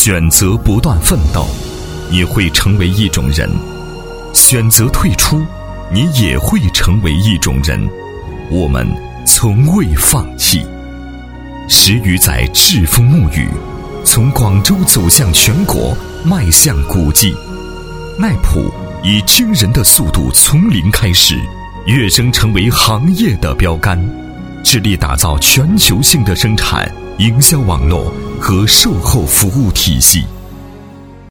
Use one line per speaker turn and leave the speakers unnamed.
选择不断奋斗，你会成为一种人；选择退出，你也会成为一种人。我们从未放弃。10余载栉风沐雨，从广州走向全国，迈向国际。耐普以惊人的速度从零开始，跃升成为行业的标杆，致力打造全球性的生产、营销网络和售后服务体系。